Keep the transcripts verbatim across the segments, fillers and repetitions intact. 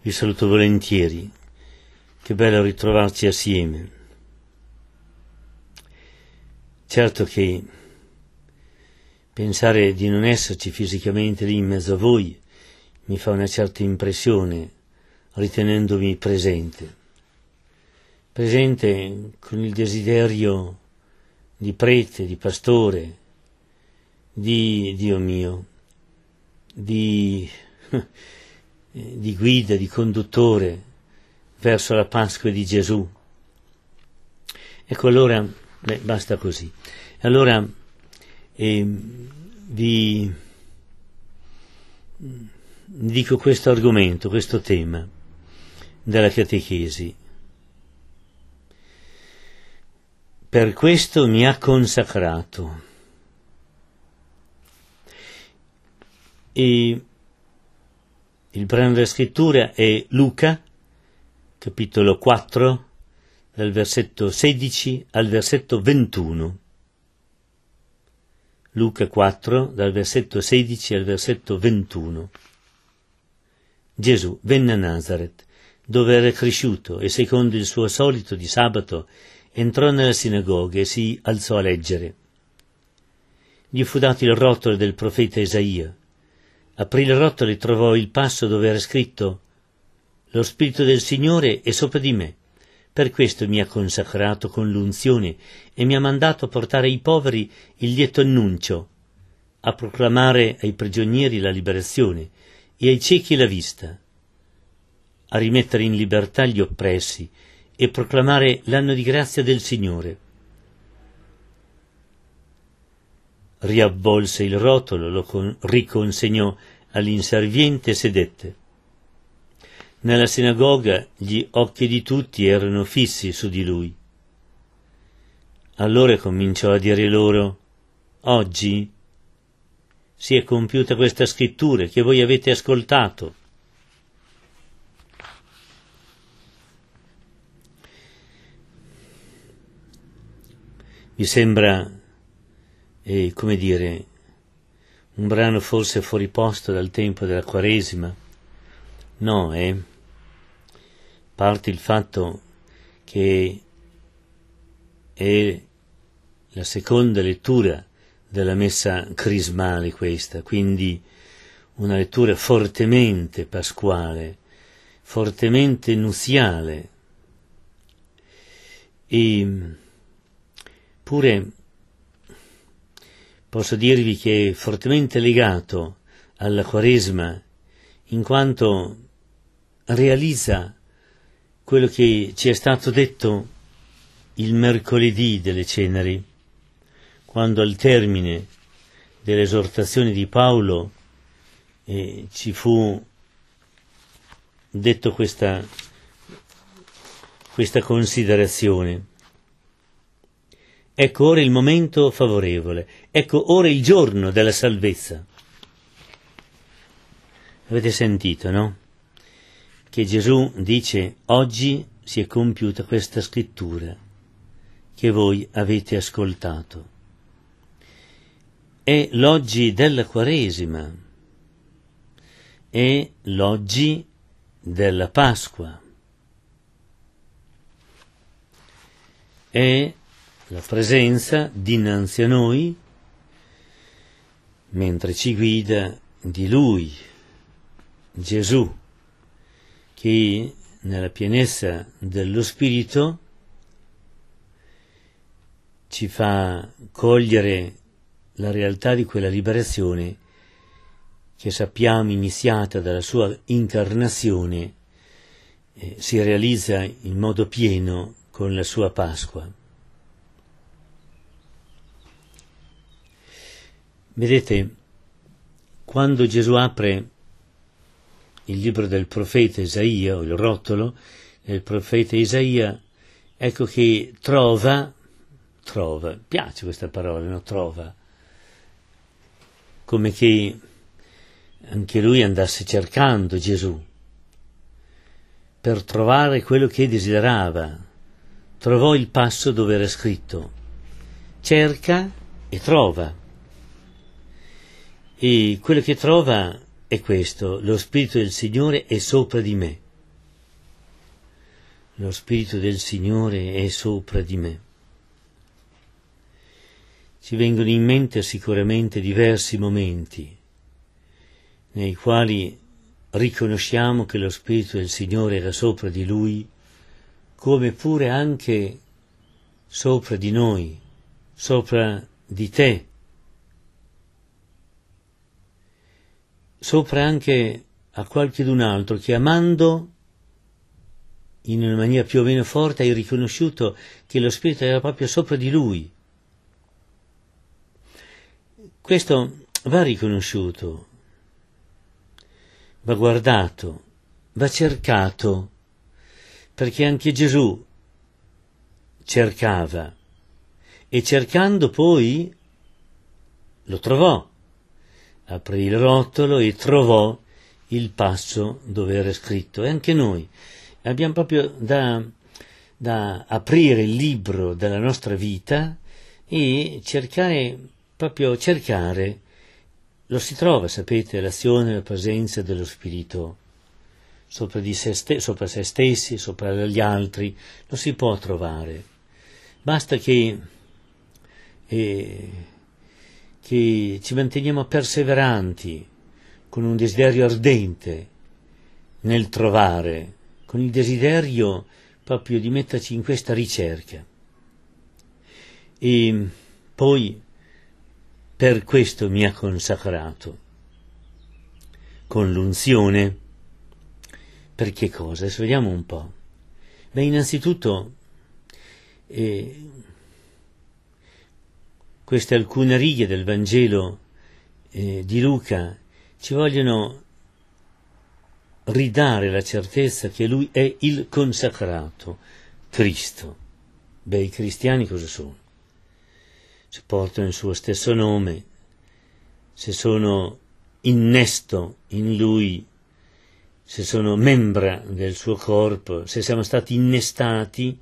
vi saluto volentieri. Che bello ritrovarci assieme. Certo che pensare di non esserci fisicamente lì in mezzo a voi mi fa una certa impressione, ritenendomi presente. Presente con il desiderio di prete, di pastore, di Dio mio, di, di guida, di conduttore verso la Pasqua di Gesù. Ecco, allora, beh, basta così. Allora eh, vi dico questo argomento, questo tema della catechesi. Per questo mi ha consacrato. E il brano della scrittura è Luca, capitolo quattro, dal versetto sedici al versetto ventuno. Luca quattro, dal versetto sedici al versetto ventuno. Gesù venne a Nazaret, dove era cresciuto, e secondo il suo solito di sabato entrò nella sinagoga e si alzò a leggere. Gli fu dato il rotolo del profeta Isaia. Aprì il rotolo e trovò il passo dove era scritto: «Lo Spirito del Signore è sopra di me, per questo mi ha consacrato con l'unzione e mi ha mandato a portare ai poveri il lieto annuncio, a proclamare ai prigionieri la liberazione e ai ciechi la vista, a rimettere in libertà gli oppressi e proclamare l'anno di grazia del Signore». Riavvolse il rotolo, lo con- riconsegnò all'inserviente e sedette. Nella sinagoga gli occhi di tutti erano fissi su di lui. Allora cominciò a dire loro: «Oggi si è compiuta questa scrittura che voi avete ascoltato». Vi sembra, eh, come dire, un brano forse fuori posto dal tempo della Quaresima? No, eh? Parte il fatto che è la seconda lettura della messa crismale questa, quindi una lettura fortemente pasquale, fortemente nuziale, e pure posso dirvi che è fortemente legato alla Quaresima, in quanto realizza quello che ci è stato detto il mercoledì delle Ceneri, quando al termine dell'esortazione di Paolo eh, ci fu detto questa, questa considerazione. Ecco ora il momento favorevole, ecco ora il giorno della salvezza. Avete sentito, no? Che Gesù dice: oggi si è compiuta questa scrittura che voi avete ascoltato. È l'oggi della Quaresima, è l'oggi della Pasqua, è la presenza dinanzi a noi, mentre ci guida, di Lui, Gesù, che nella pienezza dello Spirito ci fa cogliere la realtà di quella liberazione che sappiamo iniziata dalla sua incarnazione, eh, si realizza in modo pieno con la sua Pasqua. Vedete, quando Gesù apre il libro del profeta Isaia, o il rotolo del profeta Isaia, ecco che trova, trova, piace questa parola, no? Trova, come che anche lui andasse cercando Gesù, per trovare quello che desiderava. Trovò il passo dove era scritto: cerca e trova. E quello che trova è questo: lo Spirito del Signore è sopra di me. lo Spirito del Signore è sopra di me. Ci vengono in mente sicuramente diversi momenti nei quali riconosciamo che lo Spirito del Signore era sopra di lui, come pure anche sopra di noi, sopra di te, sopra anche a qualchedun altro che, amando in una maniera più o meno forte, hai riconosciuto che lo Spirito era proprio sopra di lui. Questo va riconosciuto, va guardato, va cercato, perché anche Gesù cercava, e cercando poi lo trovò, aprì il rotolo e trovò il passo dove era scritto. E anche noi abbiamo proprio da, da aprire il libro della nostra vita e cercare, proprio cercare, lo si trova, sapete, l'azione e la presenza dello Spirito sopra di se, ste- sopra se stessi, sopra gli altri, lo si può trovare. Basta che, eh, che ci manteniamo perseveranti, con un desiderio ardente nel trovare, con il desiderio proprio di metterci in questa ricerca. E poi per questo mi ha consacrato con l'unzione. Per che cosa? Adesso vediamo un po'. Beh, innanzitutto eh, queste alcune righe del Vangelo eh, di Luca ci vogliono ridare la certezza che lui è il consacrato, Cristo. Beh, i cristiani cosa sono? Se portano il suo stesso nome, se sono innesto in lui, se sono membra del suo corpo, se siamo stati innestati,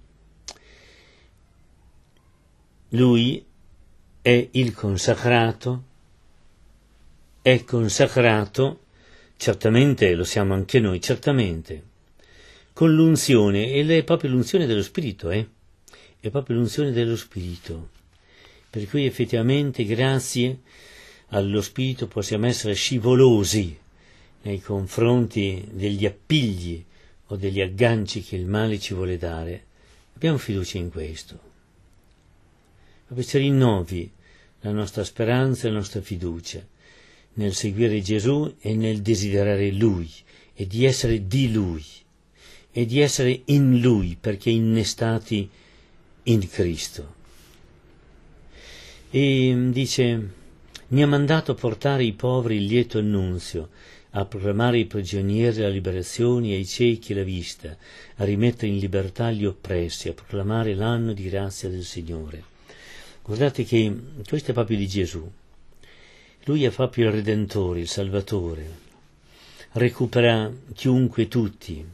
lui è il consacrato, è consacrato, certamente lo siamo anche noi, certamente, con l'unzione, ed è proprio l'unzione dello Spirito, eh? È proprio l'unzione dello Spirito, per cui effettivamente grazie allo Spirito possiamo essere scivolosi nei confronti degli appigli o degli agganci che il male ci vuole dare. Abbiamo fiducia in questo, proprio ci rinnovi la nostra speranza e la nostra fiducia nel seguire Gesù e nel desiderare Lui e di essere di Lui e di essere in Lui, perché innestati in Cristo. E dice: mi ha mandato a portare ai poveri il lieto annunzio, a proclamare ai prigionieri la liberazione e ai ciechi la vista, a rimettere in libertà gli oppressi, a proclamare l'anno di grazia del Signore. Guardate che questo è proprio di Gesù. Lui è proprio il Redentore, il Salvatore, recupera chiunque e tutti,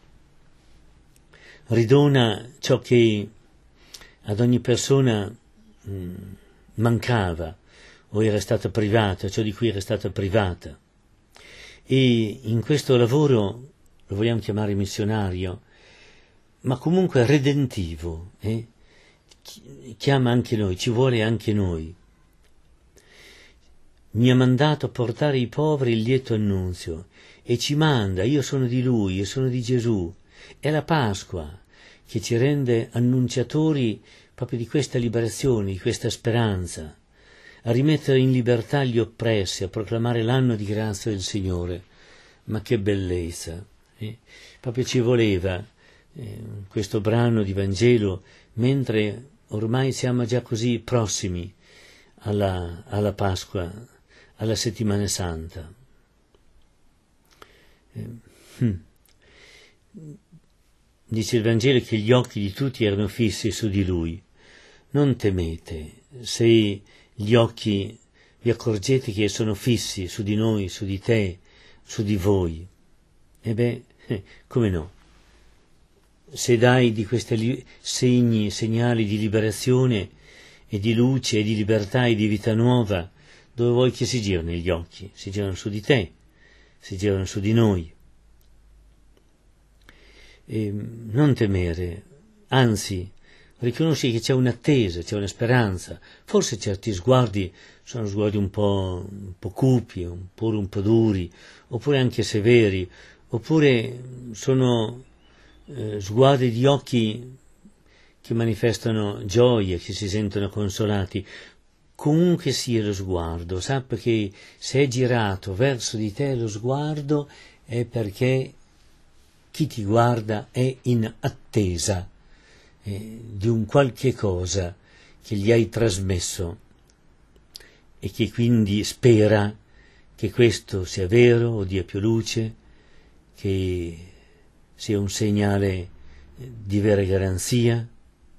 ridona ciò che ad ogni persona mh, mancava o era stata privata, ciò di cui era stata privata. E in questo lavoro, lo vogliamo chiamare missionario, ma comunque redentivo, eh? chiama anche noi, ci vuole anche noi. Mi ha mandato a portare ai poveri il lieto annunzio e ci manda, io sono di Lui, io sono di Gesù. È la Pasqua che ci rende annunciatori proprio di questa liberazione, di questa speranza, a rimettere in libertà gli oppressi, a proclamare l'anno di grazia del Signore. Ma che bellezza! Eh? Proprio ci voleva eh, questo brano di Vangelo, mentre ormai siamo già così prossimi alla, alla Pasqua, alla Settimana Santa. Eh, hm. Dice il Vangelo che gli occhi di tutti erano fissi su di lui. Non temete, se gli occhi vi accorgete che sono fissi su di noi, su di te, su di voi. E beh, eh, come no? Se dai di questi li- segni, segnali di liberazione e di luce e di libertà e di vita nuova, dove vuoi che si girano gli occhi? Si girano su di te, si girano su di noi. e non temere, anzi riconosci che c'è un'attesa, c'è una speranza. Forse certi sguardi sono sguardi un po', un po' cupi, oppure un po' duri, oppure anche severi, oppure sono eh, sguardi di occhi che manifestano gioia, che si sentono consolati. Comunque sia lo sguardo, sappi che se è girato verso di te lo sguardo è perché chi ti guarda è in attesa eh, di un qualche cosa che gli hai trasmesso e che quindi spera che questo sia vero o dia più luce, che sia un segnale di vera garanzia,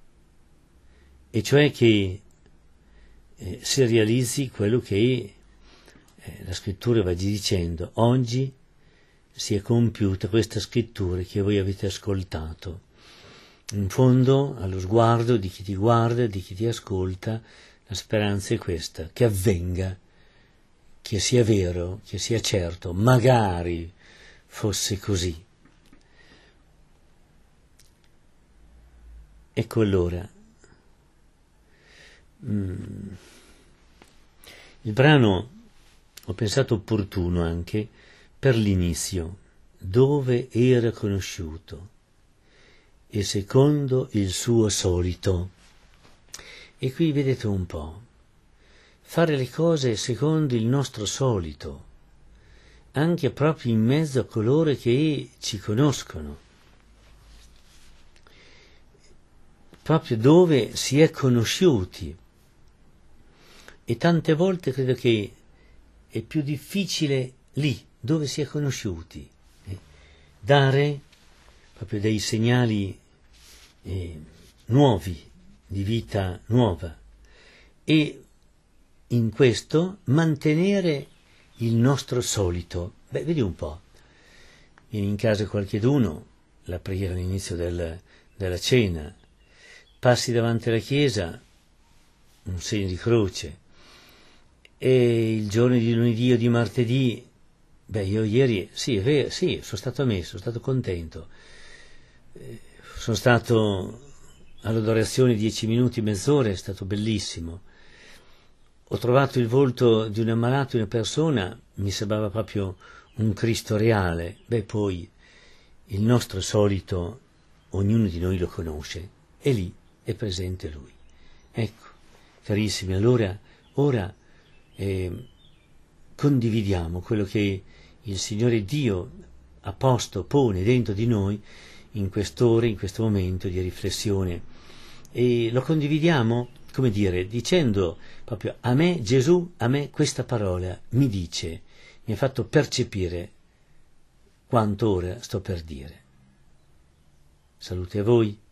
e cioè che eh, si realizzi quello che eh, la scrittura va dicendo: oggi si è compiuta questa scrittura che voi avete ascoltato. In fondo, allo sguardo di chi ti guarda, di chi ti ascolta, la speranza è questa, che avvenga, che sia vero, che sia certo, magari fosse così. Ecco allora, mm, il brano ho pensato opportuno anche per l'inizio, dove era conosciuto e secondo il suo solito. E qui vedete un po', fare le cose secondo il nostro solito, anche proprio in mezzo a coloro che ci conoscono, proprio dove si è conosciuti. E tante volte credo che è più difficile lì, dove si è conosciuti, eh, dare proprio dei segnali eh, nuovi, di vita nuova, e in questo mantenere il nostro solito. Beh, vedi un po', vieni in casa qualcheduno, la preghiera all'inizio del, della cena, passi davanti alla chiesa, un segno di croce, e il giorno di lunedì o di martedì, beh, io ieri, sì, è vero, sì, sono stato ammesso, sono stato contento, eh, sono stato all'adorazione dieci minuti, mezz'ora, è stato bellissimo. Ho trovato il volto di un ammalato, di una persona, mi sembrava proprio un Cristo reale. Beh, poi il nostro solito, ognuno di noi lo conosce, e lì è presente Lui. Ecco, carissimi, allora, ora eh, condividiamo quello che il Signore Dio ha posto, pone dentro di noi in quest'ora, in questo momento di riflessione, e lo condividiamo, come dire, dicendo proprio: a me Gesù, a me questa parola mi dice, mi ha fatto percepire quanto ora sto per dire. Salute a voi.